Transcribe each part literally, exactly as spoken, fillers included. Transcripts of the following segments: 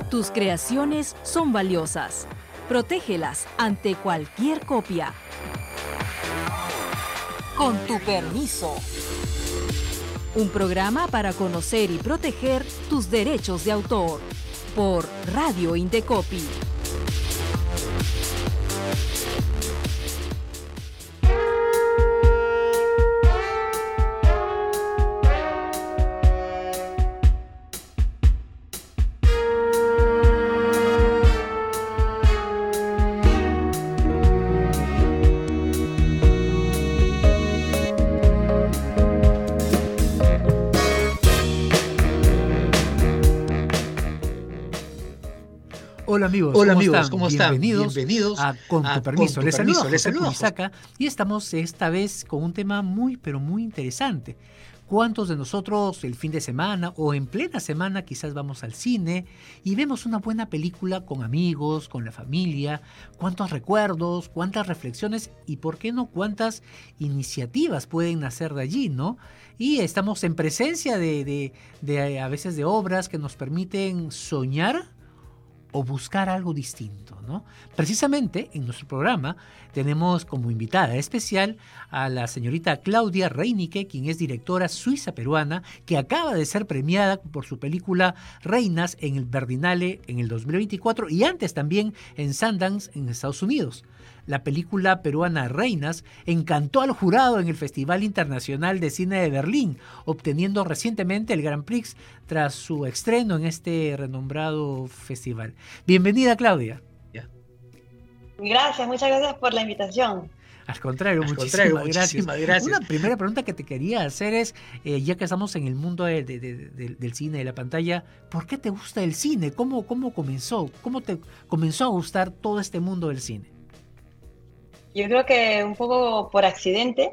Tus creaciones son valiosas. Protégelas ante cualquier copia. Con tu permiso. Un programa para conocer y proteger tus derechos de autor. Por Radio Indecopi. Hola amigos, Hola ¿cómo amigos, están? ¿cómo están? Bienvenidos, Bienvenidos a Con tu a permiso. Con tu Les permiso, saludo, les José saludo. Kunisaka, y estamos esta vez con un tema muy, pero muy interesante. ¿Cuántos de nosotros el fin de semana o en plena semana quizás vamos al cine y vemos una buena película con amigos, con la familia? ¿Cuántos recuerdos, cuántas reflexiones y, por qué no, cuántas iniciativas pueden nacer de allí, ¿no? Y estamos en presencia de, de, de a veces de obras que nos permiten soñar o buscar algo distinto, ¿no? Precisamente en nuestro programa tenemos como invitada especial a la señorita Claudia Reinicke, quien es directora suiza-peruana, que acaba de ser premiada por su película Reinas en el Berlinale en el dos mil veinticuatro y antes también en Sundance en Estados Unidos. La película peruana Reinas encantó al jurado en el Festival Internacional de Cine de Berlín, obteniendo recientemente el Grand Prix tras su estreno en este renombrado festival. Bienvenida, Claudia. Gracias, muchas gracias por la invitación. Al contrario, Al muchísimas, contrario gracias. muchísimas gracias. Una primera pregunta que te quería hacer es, eh, ya que estamos en el mundo de, de, de, de, del cine, de la pantalla, ¿por qué te gusta el cine? ¿Cómo, cómo comenzó? ¿Cómo te comenzó a gustar todo este mundo del cine? Yo creo que un poco por accidente.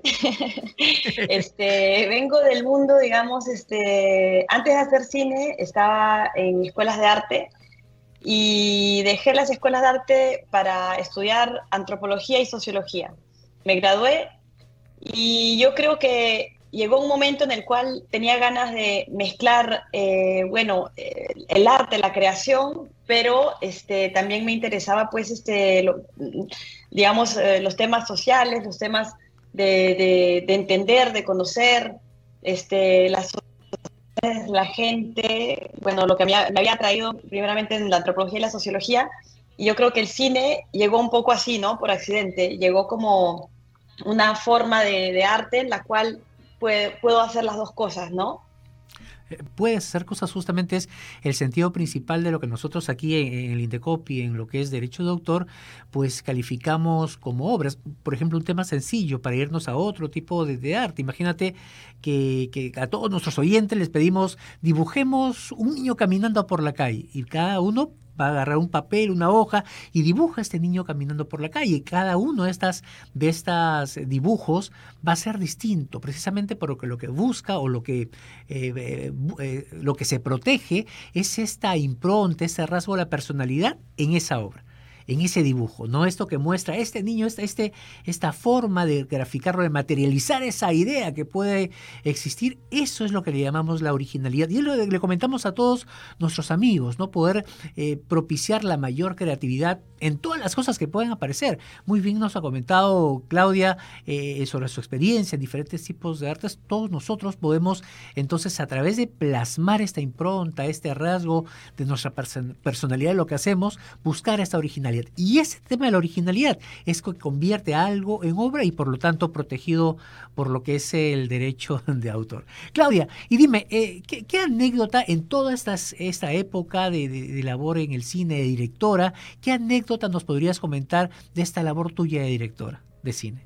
este, vengo del mundo, digamos, este, antes de hacer cine estaba en escuelas de arte y dejé las escuelas de arte para estudiar antropología y sociología. Me gradué y yo creo que llegó un momento en el cual tenía ganas de mezclar, eh, bueno, eh, el arte, la creación, pero este, también me interesaba, pues, este, lo, digamos, eh, los temas sociales, los temas de, de, de entender, de conocer, este, las sociedades, la gente, bueno, lo que me, me había traído primeramente en la antropología y la sociología, y yo creo que el cine llegó un poco así, ¿no? Por accidente, llegó como una forma de, de arte en la cual puedo hacer las dos cosas, ¿no? Puede hacer cosas, justamente es el sentido principal de lo que nosotros aquí en, en el Indecopi, en lo que es derecho de autor, pues calificamos como obras. Por ejemplo, un tema sencillo para irnos a otro tipo de, de arte. Imagínate que, que a todos nuestros oyentes les pedimos, dibujemos un niño caminando por la calle y cada uno va a agarrar un papel, una hoja y dibuja a este niño caminando por la calle. Y cada uno de estas, de estas dibujos va a ser distinto, precisamente porque lo que busca o lo que, eh, eh, lo que se protege es esta impronta, ese rasgo de la personalidad en esa obra, en ese dibujo, ¿no? Esto que muestra este niño, este, este, esta forma de graficarlo, de materializar esa idea que puede existir, eso es lo que le llamamos la originalidad. Y es lo que le comentamos a todos nuestros amigos, ¿no? Poder eh, propiciar la mayor creatividad en todas las cosas que pueden aparecer. Muy bien nos ha comentado Claudia eh, sobre su experiencia en diferentes tipos de artes. Todos nosotros podemos, entonces, a través de plasmar esta impronta, este rasgo de nuestra person- personalidad de lo que hacemos, buscar esta originalidad. Y ese tema de la originalidad es que convierte algo en obra y por lo tanto protegido por lo que es el derecho de autor. Claudia, y dime, eh, ¿qué, ¿qué anécdota en toda estas, esta época de, de, de labor en el cine de directora, qué anécdota nos podrías comentar de esta labor tuya de directora de cine?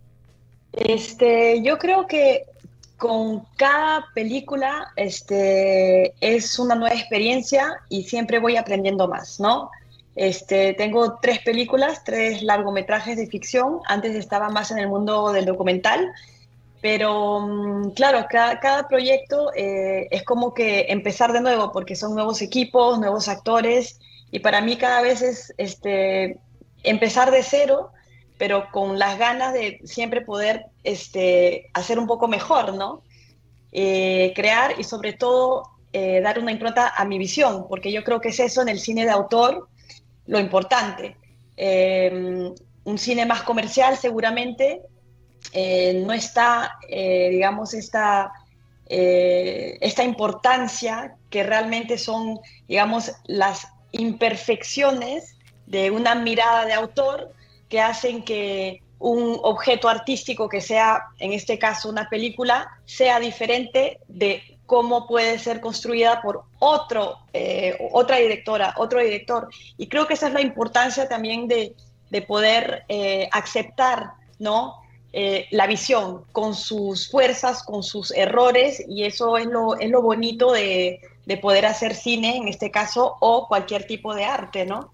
Este, yo creo que con cada película este, es una nueva experiencia y siempre voy aprendiendo más, ¿no? Este, tengo tres películas, tres largometrajes de ficción. Antes estaba más en el mundo del documental, pero claro, cada, cada proyecto eh, es como que empezar de nuevo, porque son nuevos equipos, nuevos actores, y para mí cada vez es este, empezar de cero, pero con las ganas de siempre poder este, hacer un poco mejor, ¿no? Eh, crear y sobre todo eh, dar una impronta a mi visión, porque yo creo que es eso en el cine de autor lo importante. Eh, un cine más comercial seguramente eh, no está, eh, digamos, esta, eh, esta importancia que realmente son, digamos, las imperfecciones de una mirada de autor que hacen que un objeto artístico que sea, en este caso, una película, sea diferente de cómo puede ser construida por otro, eh, otra directora, otro director. Y creo que esa es la importancia también de, de poder eh, aceptar, ¿no? Eh, la visión con sus fuerzas, con sus errores, y eso es lo, es lo bonito de, de poder hacer cine, en este caso, o cualquier tipo de arte, ¿no?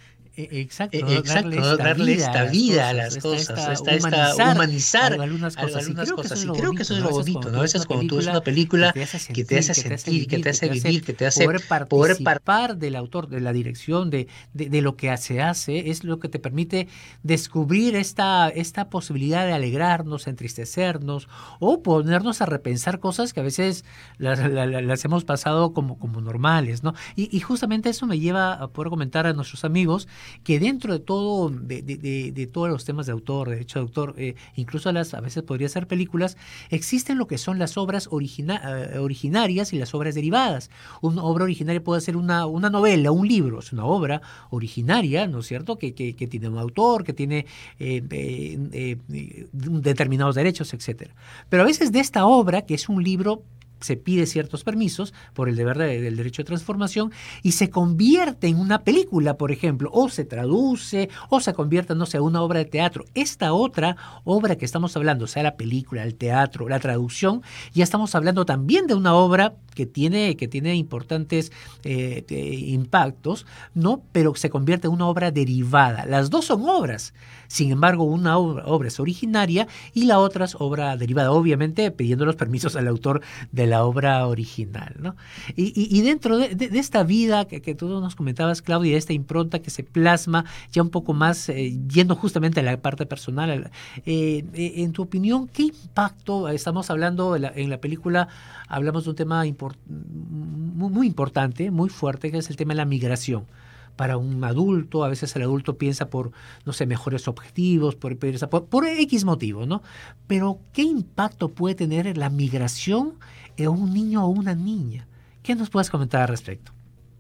Exacto, Eh, ¿no? Exacto, Darle ¿no? esta Darle vida esta a las vida a cosas, las esta, cosas, esta esta, esta humanizar, humanizar algunas cosas. algunas Y creo que eso cosas. es Y lo creo que bonito, eso es ¿no? A lo veces bonito, cuando ¿no? tú A ves veces una cuando tú ves película una que película te hace que te sentir, hace que te hace sentir, que vivir, te que hace te hace vivir, que te hace poder poder participar del autor, de la dirección, de, de, de lo que se hace, es lo que te permite descubrir esta, esta posibilidad de alegrarnos, entristecernos o ponernos a repensar cosas que a veces las, las, las hemos pasado como, como normales, ¿no? Y, y justamente eso me lleva a poder comentar a nuestros amigos que dentro de todo, de, de, de, de todos los temas de autor, de derecho de autor, eh, incluso las, a veces podría ser películas, existen lo que son las obras origina, uh, originarias y las obras derivadas. Una obra originaria puede ser una, una novela, un libro, es una obra originaria, ¿no es cierto?, que, que, que tiene un autor, que tiene eh, eh, eh, determinados derechos, etcétera. Pero a veces de esta obra, que es un libro, se pide ciertos permisos por el deber de, del derecho de transformación y se convierte en una película, por ejemplo, o se traduce, o se convierte, no sé, en una obra de teatro. Esta otra obra que estamos hablando, sea la película, el teatro, la traducción, ya estamos hablando también de una obra que tiene, que tiene importantes eh, eh, impactos, ¿no? Pero se convierte en una obra derivada. Las dos son obras. Sin embargo, una obra, obra es originaria y la otra es obra derivada, obviamente pidiendo los permisos al autor de la obra original, ¿no? Y, y, y dentro de, de, de esta vida que, que tú nos comentabas, Claudia, esta impronta que se plasma ya un poco más, eh, yendo justamente a la parte personal, eh, eh, en tu opinión, ¿qué impacto estamos hablando en la, en la película? Hablamos de un tema import, muy, muy importante, muy fuerte, que es el tema de la migración. Para un adulto, a veces el adulto piensa por, no sé, mejores objetivos, por, por, por X motivo, ¿no? Pero, ¿qué impacto puede tener la migración en un niño o una niña? ¿Qué nos puedes comentar al respecto?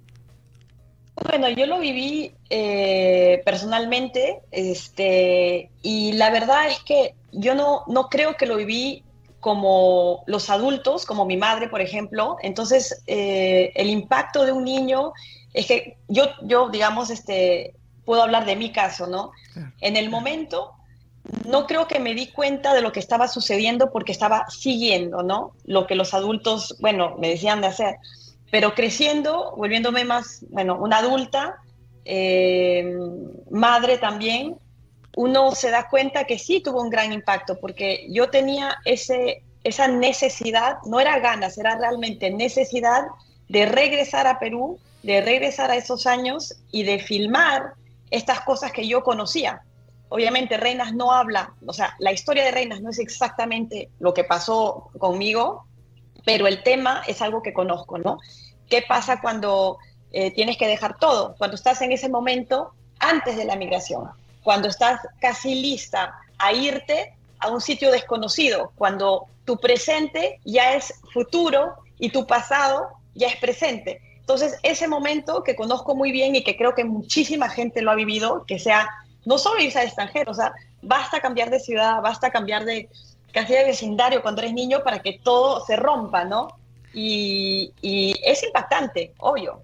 Bueno, yo lo viví eh, personalmente, este, y la verdad es que yo no, no creo que lo viví como los adultos, como mi madre, por ejemplo. Entonces, eh, el impacto de un niño es que yo, yo digamos, este, puedo hablar de mi caso, ¿no? En el momento, no creo que me di cuenta de lo que estaba sucediendo porque estaba siguiendo, ¿no? Lo que los adultos, bueno, me decían de hacer. Pero creciendo, volviéndome más, bueno, una adulta, eh, madre también, uno se da cuenta que sí tuvo un gran impacto, porque yo tenía ese, esa necesidad, no era ganas, era realmente necesidad de regresar a Perú, de regresar a esos años y de filmar estas cosas que yo conocía. Obviamente Reinas no habla, o sea, la historia de Reinas no es exactamente lo que pasó conmigo, pero el tema es algo que conozco, ¿no? ¿Qué pasa cuando eh, tienes que dejar todo? Cuando estás en ese momento antes de la migración, cuando estás casi lista a irte a un sitio desconocido, cuando tu presente ya es futuro y tu pasado ya es presente. Entonces, ese momento que conozco muy bien y que creo que muchísima gente lo ha vivido, que sea, no solo irse al extranjero, o sea, basta cambiar de ciudad, basta cambiar de casi de vecindario cuando eres niño para que todo se rompa, ¿no? Y, y es impactante, obvio.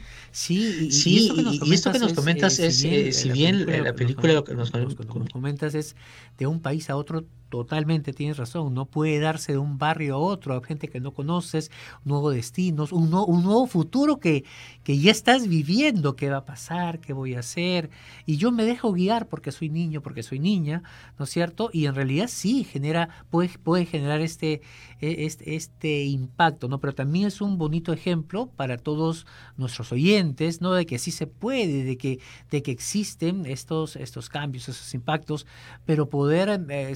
Sí, y, sí, y esto que nos comentas es, es, eh, si bien, eh, la película, lo que nos, nos, nos, nos comentas es de un país a otro, totalmente tienes razón, no puede darse de un barrio a otro, a gente que no conoces, nuevos destinos, un, no, un nuevo futuro que, que ya estás viviendo, qué va a pasar, qué voy a hacer, y yo me dejo guiar porque soy niño, porque soy niña, ¿no es cierto? Y en realidad sí, genera, puede, puede generar este, este, este impacto, ¿no? Pero también es un bonito ejemplo para todos nuestros oyentes, ¿no? De que sí se puede, de que, de que existen estos, estos cambios, esos impactos, pero poder eh, sentirnos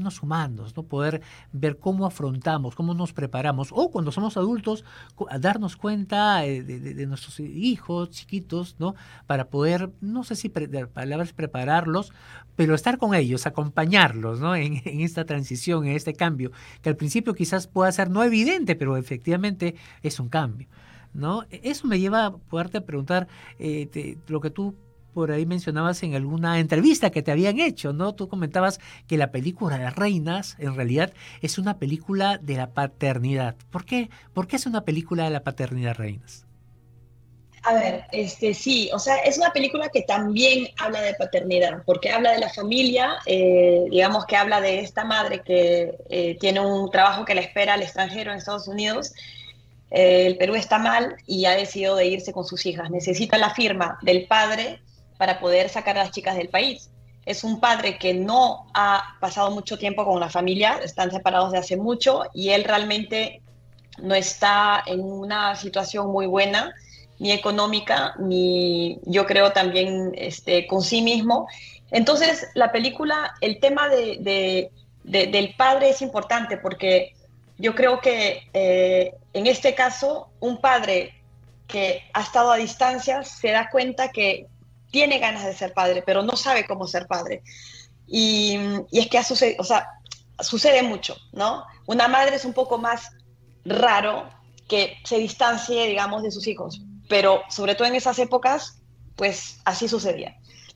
buenos humanos, ¿no? Poder ver cómo afrontamos, cómo nos preparamos, o cuando somos adultos, darnos cuenta de, de, de nuestros hijos chiquitos, ¿no? Para poder, no sé si pre, palabras prepararlos, pero estar con ellos, acompañarlos, ¿no? En, en esta transición, en este cambio, que al principio quizás pueda ser no evidente, pero efectivamente es un cambio, ¿no? Eso me lleva a poderte preguntar eh, te, lo que tú por ahí mencionabas en alguna entrevista que te habían hecho, ¿no? Tú comentabas que la película de Reinas en realidad es una película de la paternidad. ¿Por qué? ¿Por qué es una película de la paternidad, Reinas? A ver, este sí, o sea, es una película que también habla de paternidad, porque habla de la familia, eh, digamos que habla de esta madre que eh, tiene un trabajo que la espera al extranjero en Estados Unidos. Eh, el Perú está mal y ha decidido de irse con sus hijas. Necesita la firma del padre para poder sacar a las chicas del país. Es un padre que no ha pasado mucho tiempo con la familia, están separados de hace mucho y él realmente no está en una situación muy buena, ni económica, ni yo creo también este, con sí mismo. Entonces, la película, el tema de, de, de, del padre es importante porque yo creo que eh, en este caso, un padre que ha estado a distancia se da cuenta que tiene ganas de ser padre, pero no sabe cómo ser padre. Y, y es que ha sucedido, o sea, sucede mucho, ¿no? Una madre es un poco más raro que se distancie, digamos, de sus hijos, pero sobre todo en esas épocas, pues así sucedía.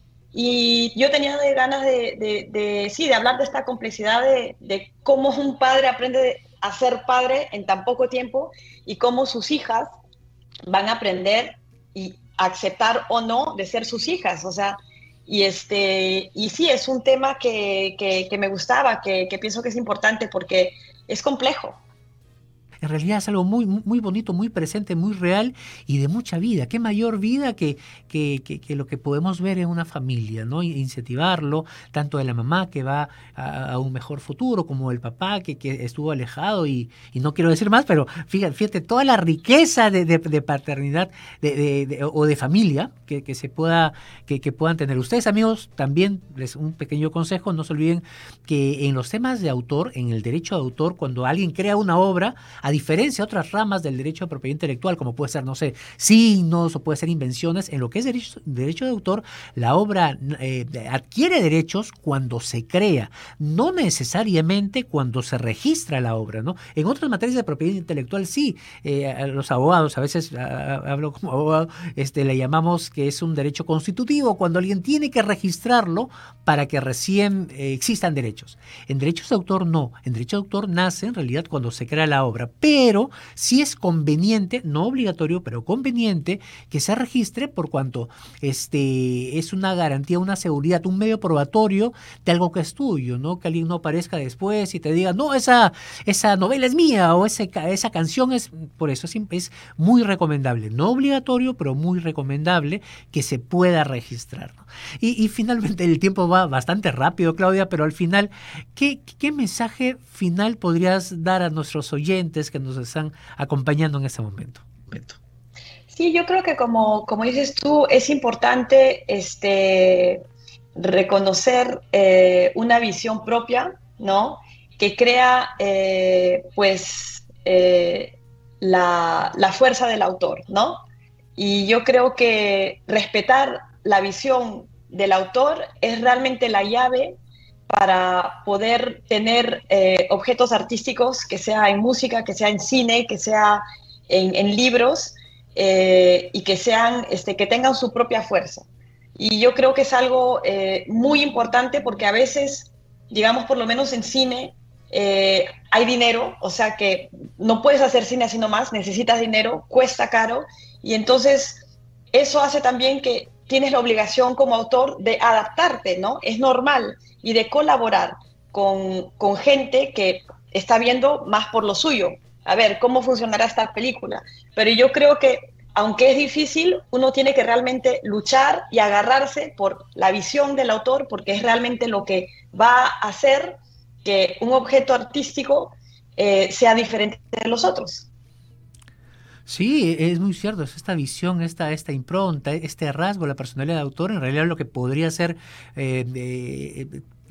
Y yo tenía de ganas de, de, de, sí, de hablar de esta complejidad de, de cómo un padre aprende a ser padre en tan poco tiempo y cómo sus hijas van a aprender y aceptar o no de ser sus hijas, o sea, y este y sí, es un tema que, que, que me gustaba, que, que pienso que es importante porque es complejo. En realidad es algo muy, muy bonito, muy presente, muy real y de mucha vida. Qué mayor vida que, que, que, que lo que podemos ver en una familia, ¿no? Incentivarlo, tanto de la mamá que va a, a un mejor futuro, como el papá que, que estuvo alejado y, y no quiero decir más, pero fíjate, fíjate toda la riqueza de, de, de paternidad de, de, de, o de familia que, que se pueda, que, que puedan tener. Ustedes, amigos, también les un pequeño consejo, no se olviden que en los temas de autor, en el derecho de autor, cuando alguien crea una obra, a diferencia de otras ramas del derecho de propiedad intelectual, como puede ser, no sé, signos o puede ser invenciones, en lo que es derecho, derecho de autor, la obra eh, adquiere derechos cuando se crea, no necesariamente cuando se registra la obra, ¿no? En otras materias de propiedad intelectual sí, eh, a los abogados, a veces a, a, hablo como abogado, este, le llamamos que es un derecho constitutivo, cuando alguien tiene que registrarlo para que recién eh, existan derechos. En derechos de autor no, en derecho de autor nace en realidad cuando se crea la obra, pero sí es conveniente, no obligatorio, pero conveniente que se registre por cuanto este, es una garantía, una seguridad, un medio probatorio de algo que es tuyo, ¿no? Que alguien no aparezca después y te diga, no, esa, esa novela es mía o ese, esa canción es, por eso es, es muy recomendable, no obligatorio, pero muy recomendable que se pueda registrar, ¿no? Y, y finalmente el tiempo va bastante rápido, Claudia, pero al final, ¿qué, qué mensaje final podrías dar a nuestros oyentes que nos están acompañando en este momento? Sí, yo creo que como, como dices tú, es importante este, reconocer eh, una visión propia, ¿no? Que crea eh, pues eh, la, la fuerza del autor, ¿no? Y yo creo que respetar la visión del autor es realmente la llave para poder tener eh, objetos artísticos, que sea en música, que sea en cine, que sea en, en libros, eh, y que, sean, este, que tengan su propia fuerza. Y yo creo que es algo eh, muy importante porque a veces, digamos, por lo menos en cine, eh, hay dinero, o sea que no puedes hacer cine así nomás, necesitas dinero, cuesta caro, y entonces eso hace también que tienes la obligación como autor de adaptarte, ¿no? Es normal, y de colaborar con, con gente que está viendo más por lo suyo. A ver, ¿cómo funcionará esta película? Pero yo creo que, aunque es difícil, uno tiene que realmente luchar y agarrarse por la visión del autor, porque es realmente lo que va a hacer que un objeto artístico eh, sea diferente de los otros. Sí, es muy cierto, es esta visión, esta, esta impronta, este rasgo, la personalidad de autor, en realidad lo que podría ser eh, eh,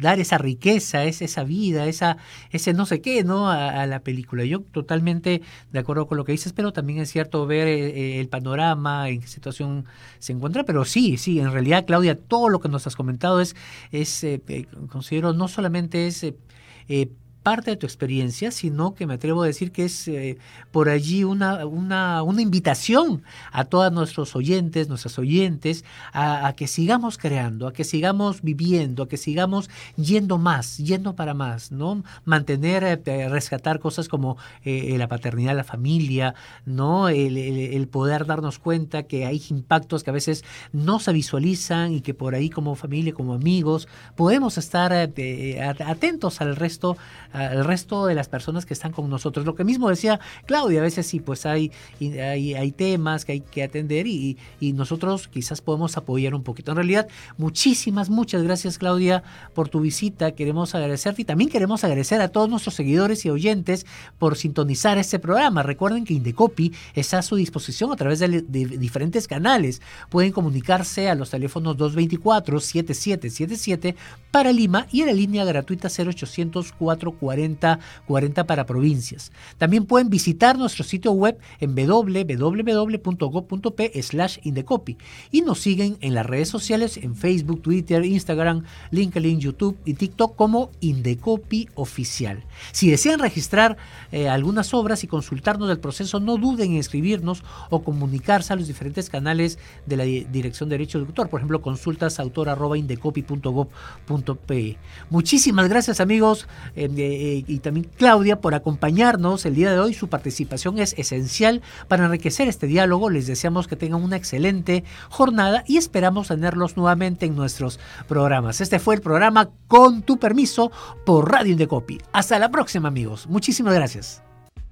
dar esa riqueza, esa, esa vida, esa, ese no sé qué, ¿no? A, a la película. Yo totalmente de acuerdo con lo que dices, pero también es cierto ver eh, el panorama, en qué situación se encuentra, pero sí, sí, en realidad, Claudia, todo lo que nos has comentado es, es eh, eh, considero, no solamente es eh, eh, parte de tu experiencia, sino que me atrevo a decir que es eh, por allí una, una, una invitación a todos nuestros oyentes, nuestras oyentes, a, a que sigamos creando, a que sigamos viviendo, a que sigamos yendo más, yendo para más, ¿no? Mantener, eh, rescatar cosas como eh, la paternidad, la familia, ¿no? El, el, el poder darnos cuenta que hay impactos que a veces no se visualizan y que por ahí como familia, como amigos, podemos estar eh, atentos al resto al resto de las personas que están con nosotros. Lo que mismo decía Claudia, a veces sí, pues hay, hay, hay temas que hay que atender y, y nosotros quizás podemos apoyar un poquito. En realidad, muchísimas, muchas gracias, Claudia, por tu visita. Queremos agradecerte y también queremos agradecer a todos nuestros seguidores y oyentes por sintonizar este programa. Recuerden que Indecopi está a su disposición a través de, de diferentes canales. Pueden comunicarse a los teléfonos dos dos cuatro, siete siete siete siete para Lima y en la línea gratuita cero ochocientos, cuatro cuarenta, cuarenta para provincias. También pueden visitar nuestro sitio web en doble u doble u doble u punto gob punto pe slash Indecopi y nos siguen en las redes sociales en Facebook, Twitter, Instagram, LinkedIn, YouTube y TikTok como Indecopi Oficial. Si desean registrar eh, algunas obras y consultarnos del proceso, no duden en escribirnos o comunicarse a los diferentes canales de la Dirección de Derecho de Autor, por ejemplo, consultas autor arroba indecopi punto gob punto pe. Muchísimas gracias, amigos, eh, eh, y también Claudia, por acompañarnos el día de hoy. Su participación es esencial para enriquecer este diálogo. Les deseamos que tengan una excelente jornada y esperamos tenerlos nuevamente en nuestros programas. Este fue el programa Con tu permiso por Radio Indecopi. Hasta la próxima, amigos. Muchísimas gracias.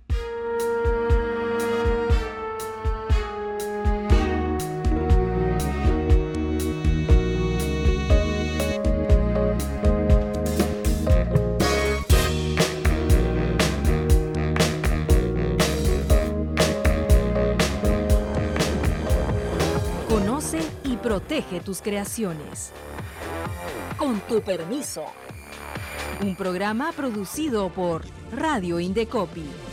Protege tus creaciones. Con tu permiso. Un programa producido por Radio Indecopi.